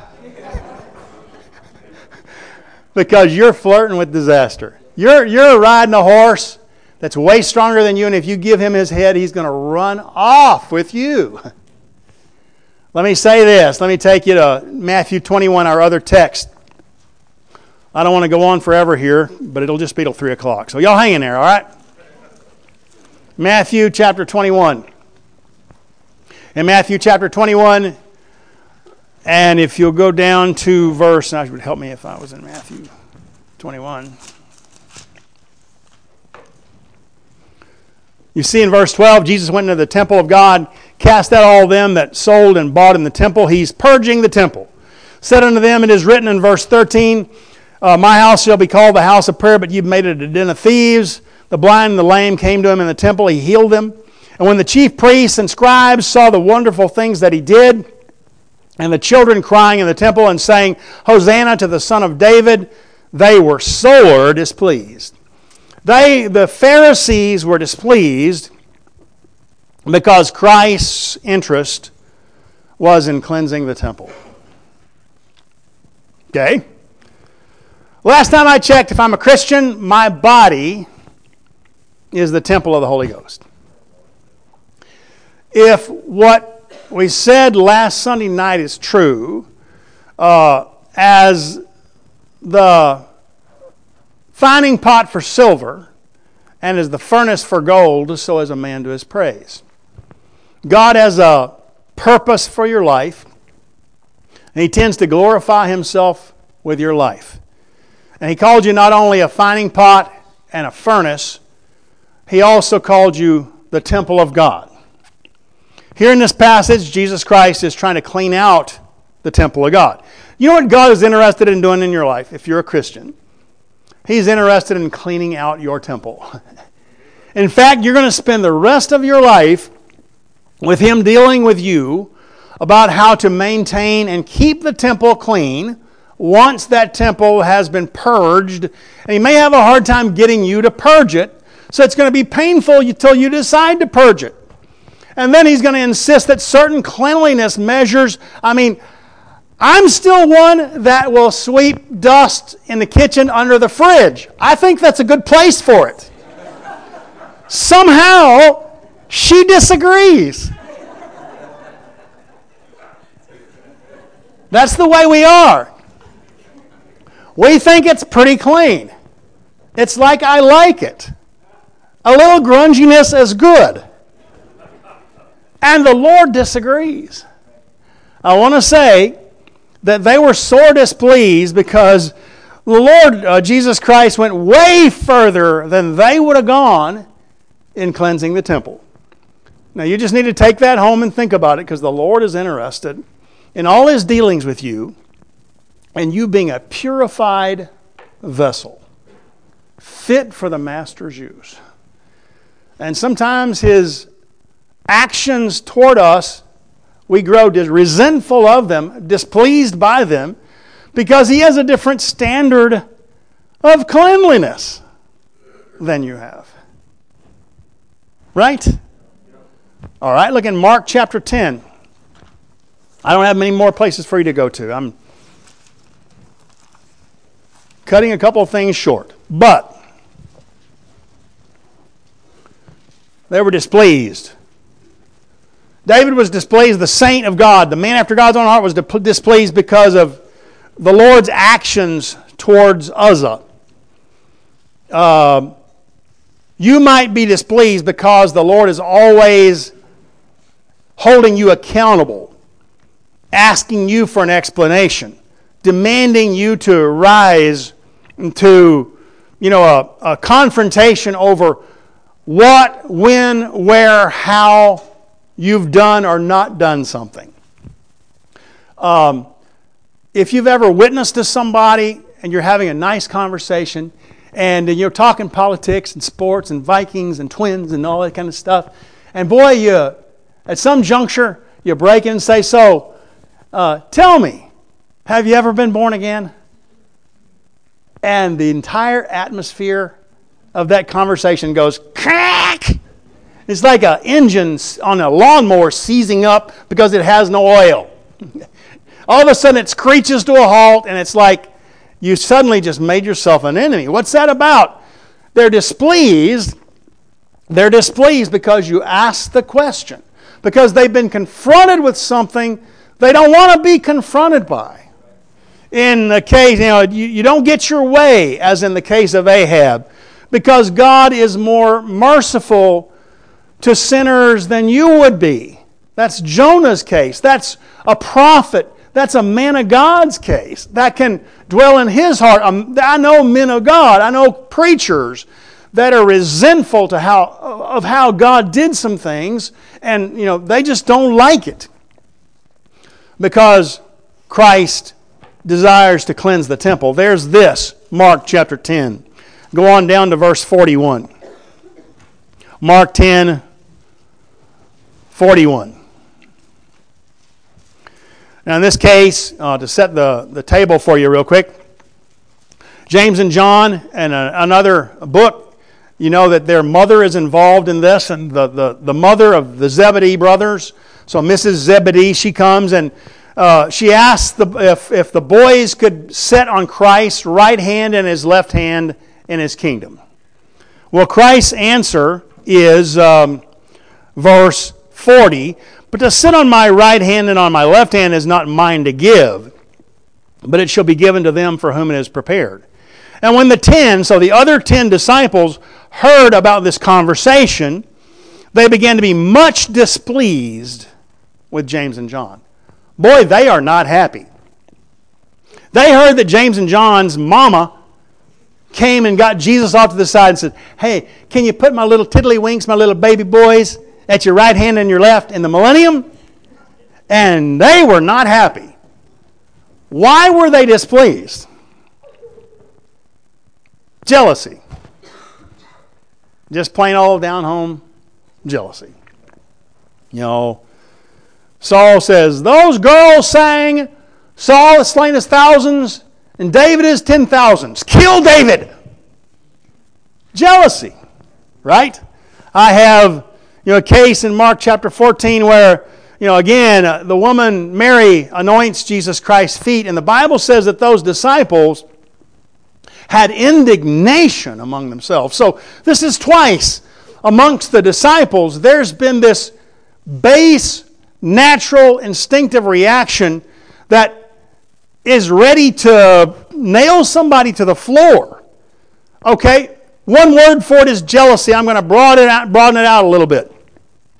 Because you're flirting with disaster. You're riding a horse that's way stronger than you, and if you give him his head, he's going to run off with you. Let me say this. Let me take you to Matthew 21, our other text. I don't want to go on forever here, but it'll just be till 3 o'clock. So y'all hang in there, all right? Matthew chapter 21. In Matthew chapter 21, and if you'll go down to verse, now it would help me if I was in Matthew 21. You see in verse 12, Jesus went into the temple of God, cast out all them that sold and bought in the temple. He's purging the temple. Said unto them, it is written in verse 13, my house shall be called the house of prayer, but you've made it a den of thieves. The blind and the lame came to him in the temple. He healed them. And when the chief priests and scribes saw the wonderful things that he did, and the children crying in the temple and saying, Hosanna to the Son of David, they were sore displeased. The Pharisees were displeased because Christ's interest was in cleansing the temple. Okay? Last time I checked, if I'm a Christian, my body is the temple of the Holy Ghost. If what we said last Sunday night is true, as the finding pot for silver and as the furnace for gold, so is a man to his praise. God has a purpose for your life, and he tends to glorify himself with your life. And he called you not only a finding pot and a furnace, he also called you the temple of God. Here in this passage, Jesus Christ is trying to clean out the temple of God. You know what God is interested in doing in your life if you're a Christian? He's interested in cleaning out your temple. In fact, you're going to spend the rest of your life with him dealing with you about how to maintain and keep the temple clean once that temple has been purged. And he may have a hard time getting you to purge it, so it's going to be painful until you decide to purge it. And then he's going to insist that certain cleanliness measures, I'm still one that will sweep dust in the kitchen under the fridge. I think that's a good place for it. Somehow, she disagrees. That's the way we are. We think it's pretty clean. It's like I like it. A little grunginess is good. And the Lord disagrees. I want to say that they were sore displeased because the Lord Jesus Christ went way further than they would have gone in cleansing the temple. Now you just need to take that home and think about it, because the Lord is interested in all His dealings with you and you being a purified vessel, fit for the Master's use. And sometimes His actions toward us, we grow resentful of them, displeased by them, because He has a different standard of cleanliness than you have. Right? All right, look in Mark chapter 10. I don't have many more places for you to go to. I'm cutting a couple of things short. But they were displeased. David was displeased, the saint of God, the man after God's own heart, was displeased because of the Lord's actions towards Uzzah. You might be displeased because the Lord is always holding you accountable, asking you for an explanation, demanding you to rise to, a confrontation over what, when, where, how you've done or not done something. If you've ever witnessed to somebody and you're having a nice conversation and you're talking politics and sports and Vikings and Twins and all that kind of stuff, and boy, at some juncture, you break in and say, so, tell me, have you ever been born again? And the entire atmosphere of that conversation goes, crack! It's like an engine on a lawnmower seizing up because it has no oil. All of a sudden it screeches to a halt, and it's like you suddenly just made yourself an enemy. What's that about? They're displeased. They're displeased because you asked the question. Because they've been confronted with something they don't want to be confronted by. In the case, you don't get your way, as in the case of Ahab, because God is more merciful to sinners than you would be. That's Jonah's case. That's a prophet. That's a man of God's case. That can dwell in his heart. I know men of God. I know preachers that are resentful to how God did some things, and they just don't like it because Christ desires to cleanse the temple. There's this, Mark chapter 10. Go on down to verse 41. Mark 10, 41. Now in this case, to set the table for you real quick, James and John and another book, you know that their mother is involved in this, and the mother of the Zebedee brothers. So Mrs. Zebedee, she comes and she asks if the boys could sit on Christ's right hand and His left hand in His kingdom. Well, Christ's answer is verse 40, but to sit on my right hand and on my left hand is not mine to give, but it shall be given to them for whom it is prepared. And when the other 10 disciples heard about this conversation, they began to be much displeased with James and John. Boy, they are not happy. They heard that James and John's mama came and got Jesus off to the side and said, hey, can you put my little tiddlywinks, my little baby boys, at your right hand and your left in the millennium? And they were not happy. Why were they displeased? Jealousy. Just plain old down home jealousy. Saul says, those girls sang, Saul has slain his thousands, and David is 10,000s. Kill David! Jealousy, right? I have a case in Mark chapter 14 where, again, the woman Mary anoints Jesus Christ's feet, and the Bible says that those disciples had indignation among themselves. So this is twice amongst the disciples. There's been this base, natural, instinctive reaction that is ready to nail somebody to the floor. Okay? One word for it is jealousy. I'm going to broaden it out a little bit.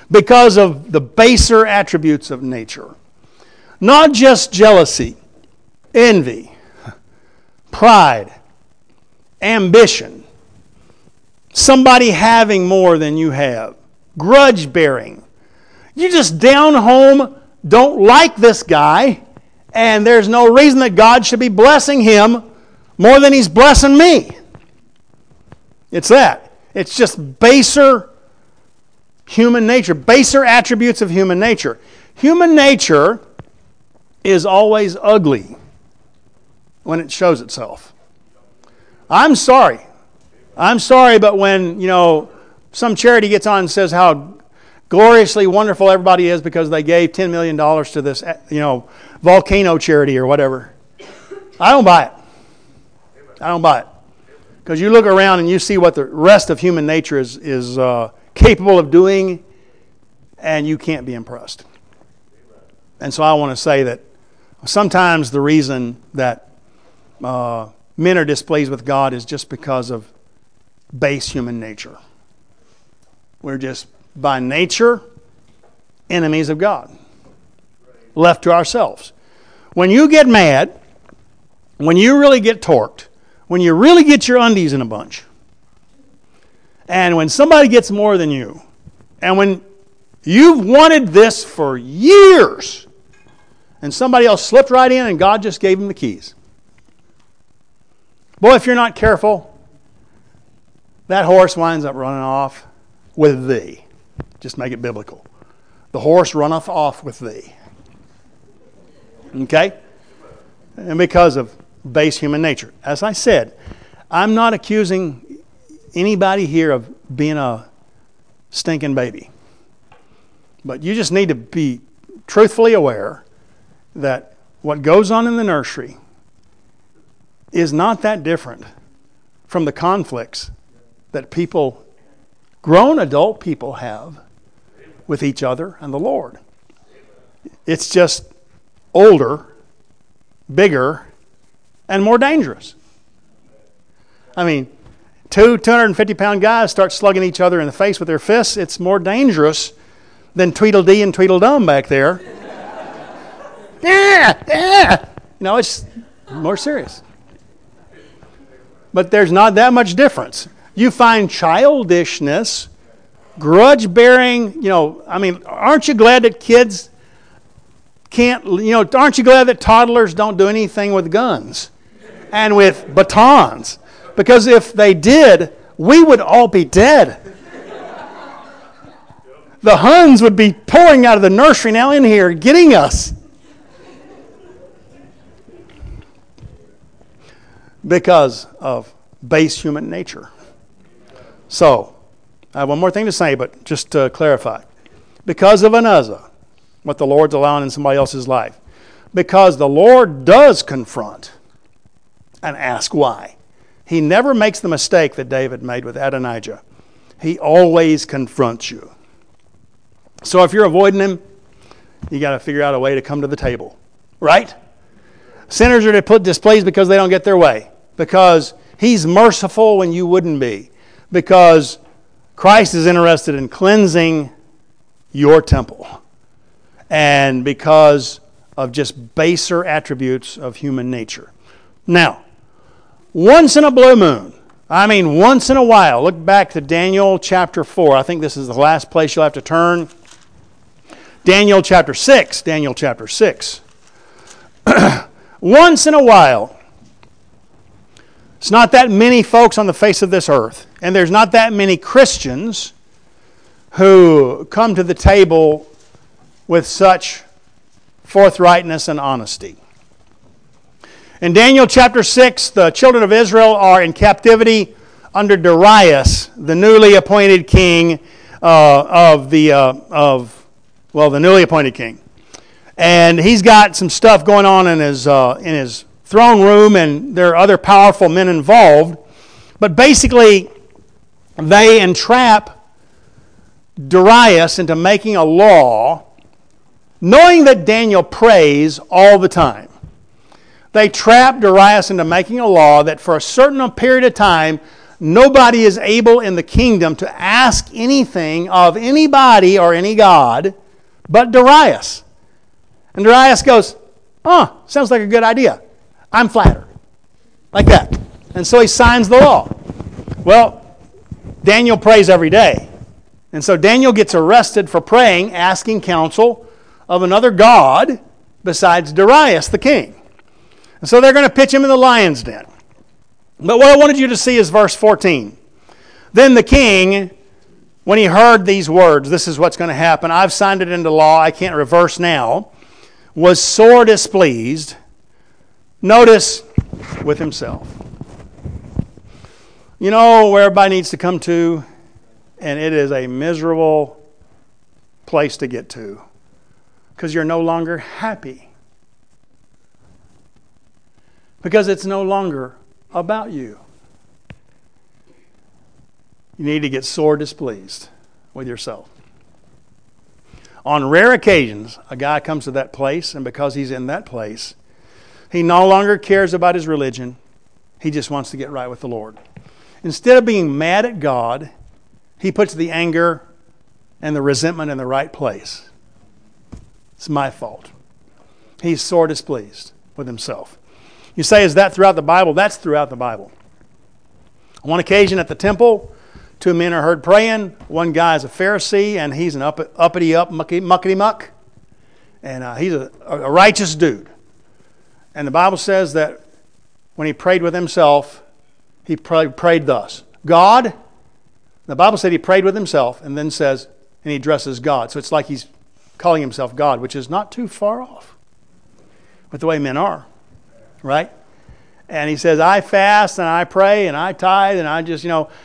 because of the baser attributes of nature. Not just jealousy, envy, pride, ambition, somebody having more than you have, grudge bearing. You just down home don't like this guy, and there's no reason that God should be blessing him more than he's blessing me. It's that. It's just baser human nature, baser attributes of human nature. Human nature is always ugly when it shows itself. I'm sorry, but when, some charity gets on and says how gloriously wonderful everybody is because they gave $10 million to this, volcano charity or whatever, I don't buy it. I don't buy it. Because you look around and you see what the rest of human nature is capable of doing, and you can't be impressed. And so I want to say that sometimes the reason that men are displeased with God is just because of base human nature. We're just, by nature, enemies of God, left to ourselves. When you get mad, when you really get torqued, when you really get your undies in a bunch, and when somebody gets more than you, and when you've wanted this for years, and somebody else slipped right in and God just gave them the keys. Boy, if you're not careful, that horse winds up running off with thee. Just make it biblical. The horse runneth off with thee. Okay? And because of base human nature. As I said, I'm not accusing anybody here of being a stinking baby. But you just need to be truthfully aware that what goes on in the nursery is not that different from the conflicts that grown adult people have with each other and the Lord. It's just older, bigger, and more dangerous. I mean, 250-pound guys start slugging each other in the face with their fists. It's more dangerous than Tweedledee and Tweedledum back there. Yeah. It's more serious. But there's not that much difference. You find childishness, grudge-bearing, aren't you glad that kids aren't you glad that toddlers don't do anything with guns and with batons? Because if they did, we would all be dead. The Huns would be pouring out of the nursery now in here, getting us. Because of base human nature. So, I have one more thing to say, but just to clarify. Because of an Uzzah, what the Lord's allowing in somebody else's life. Because the Lord does confront and ask why. He never makes the mistake that David made with Adonijah. He always confronts you. So if you're avoiding him, you got to figure out a way to come to the table. Right? Sinners are displeased because they don't get their way. Because he's merciful when you wouldn't be. Because Christ is interested in cleansing your temple. And because of just baser attributes of human nature. Now, once in a blue moon, once in a while, look back to Daniel chapter 4. I think this is the last place you'll have to turn. Daniel chapter 6. Once in a while, it's not that many folks on the face of this earth, and there's not that many Christians who come to the table with such forthrightness and honesty. In Daniel chapter 6, the children of Israel are in captivity under Darius, the newly appointed king the newly appointed king. And he's got some stuff going on in his throne room, and there are other powerful men involved. But basically, they entrap Darius into making a law, knowing that Daniel prays all the time. They trap Darius into making a law that for a certain period of time, nobody is able in the kingdom to ask anything of anybody or any god but Darius. And Darius goes, "Oh, sounds like a good idea. I'm flattered." Like that. And so he signs the law. Well, Daniel prays every day. And so Daniel gets arrested for praying, asking counsel of another god besides Darius, the king. And so they're going to pitch him in the lion's den. But what I wanted you to see is verse 14. Then the king, when he heard these words, this is what's going to happen, I've signed it into law, I can't reverse now, was sore displeased, notice, with himself. You know where everybody needs to come to? And it is a miserable place to get to. Because you're no longer happy. Because it's no longer about you. You need to get sore displeased with yourself. On rare occasions, a guy comes to that place, and because he's in that place, he no longer cares about his religion. He just wants to get right with the Lord. Instead of being mad at God, he puts the anger and the resentment in the right place. It's my fault. He's sore displeased with himself. You say, is that throughout the Bible? That's throughout the Bible. On one occasion at the temple, two men are heard praying. One guy is a Pharisee, and he's an uppity-up, muckety-muck. And he's a righteous dude. And the Bible says that when he prayed with himself, he prayed thus. God, the Bible said he prayed with himself, and then says, and he addresses God. So it's like he's calling himself God, which is not too far off with the way men are, right? And he says, I fast and I pray and I tithe and I just,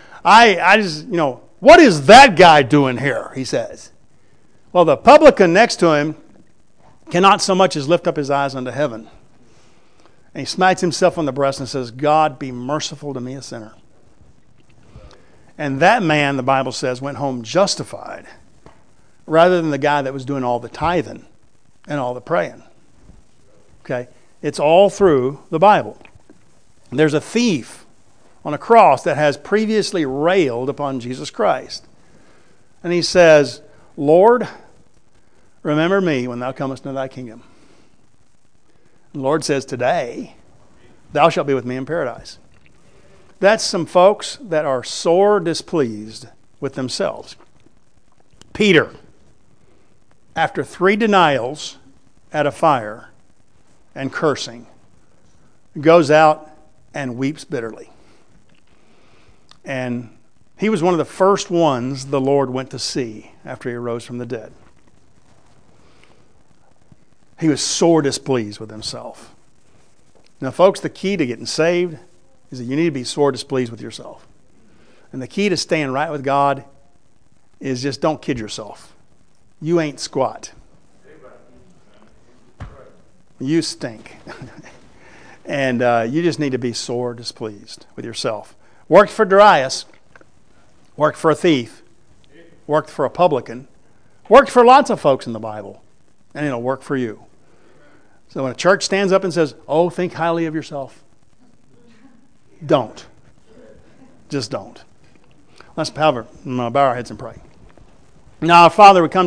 what is that guy doing here? He says. Well, the publican next to him cannot so much as lift up his eyes unto heaven. And he smites himself on the breast and says, God, be merciful to me, a sinner. And that man, the Bible says, went home justified rather than the guy that was doing all the tithing and all the praying. Okay? It's all through the Bible. There's a thief on a cross that has previously railed upon Jesus Christ. And he says, Lord, remember me when thou comest into thy kingdom. The Lord says, today, thou shalt be with me in paradise. That's some folks that are sore displeased with themselves. Peter, after 3 denials at a fire and cursing, goes out and weeps bitterly. And he was one of the first ones the Lord went to see after he arose from the dead. He was sore displeased with himself. Now, folks, the key to getting saved is that you need to be sore displeased with yourself. And the key to staying right with God is just don't kid yourself. You ain't squat. You stink. And you just need to be sore displeased with yourself. Worked for Darius. Worked for a thief. Worked for a publican. Worked for lots of folks in the Bible. And it'll work for you. So when a church stands up and says, oh, think highly of yourself. Don't. Just don't. Let's bow our heads and pray. Now, Father, we come